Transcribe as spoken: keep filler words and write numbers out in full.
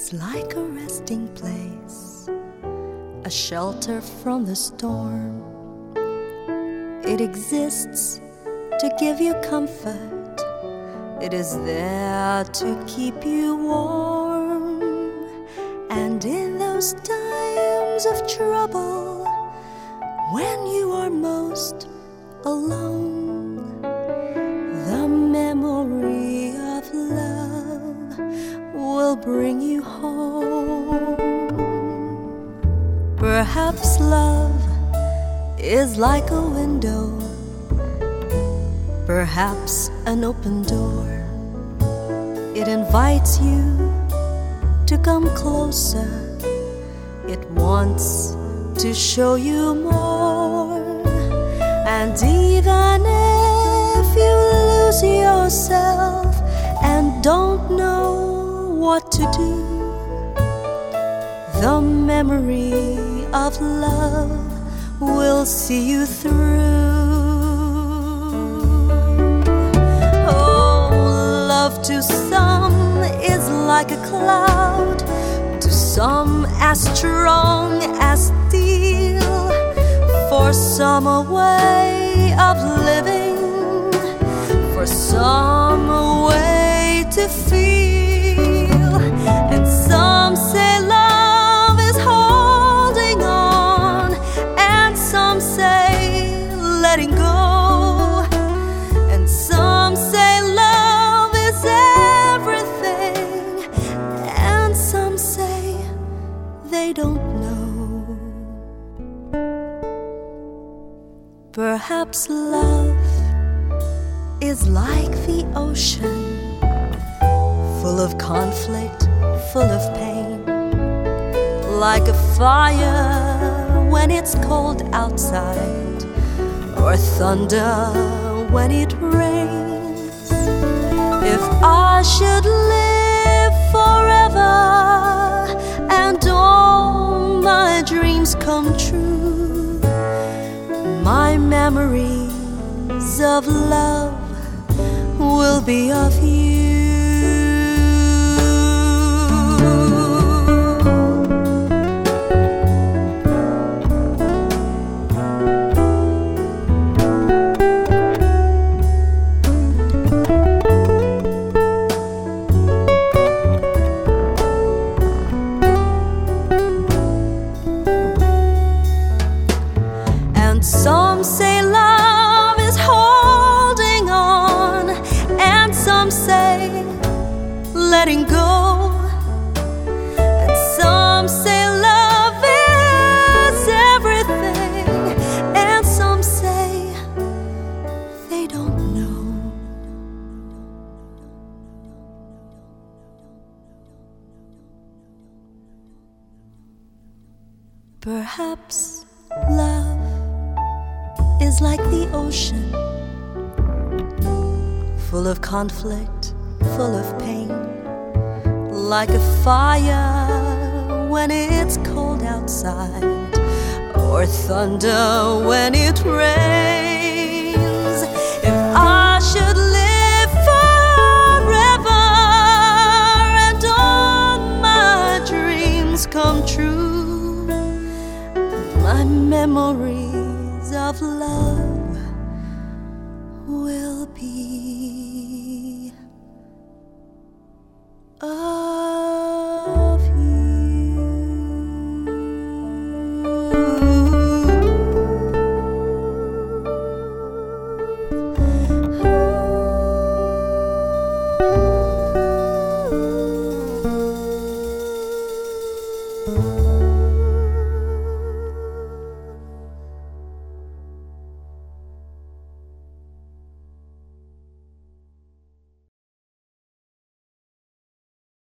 is like a resting place, a shelter from the storm. It exists to give you comfort. It is there to keep you warm. And in those times of trouble, when you are most alone, the memory of love will bring you home. Perhaps love is like a window, perhaps an open door. It invites you to come closer. It wants to show you more. And even if you lose yourself and don't know what to do, the memory of love will see you through. Oh, love to some is like a cloud, to some as strong as steel, for some a way of living, for some a way to feel. And some say love is holding on, and some say letting go, and some say love is everything, and some say they don't know. Perhaps love is like the ocean, full of conflict, full of pain, like a fire when it's cold outside, or thunder when it rains. If I should live forever and all my dreams come true, my memories of love will be of you. And some say love is holding on, and some say letting go, and some say love is everything, and some say they don't know. Perhaps love is like the ocean, full of conflict, full of pain, like a fire when it's cold outside, or thunder when it rains. If I should live forever and all my dreams come true, my memories of love will be of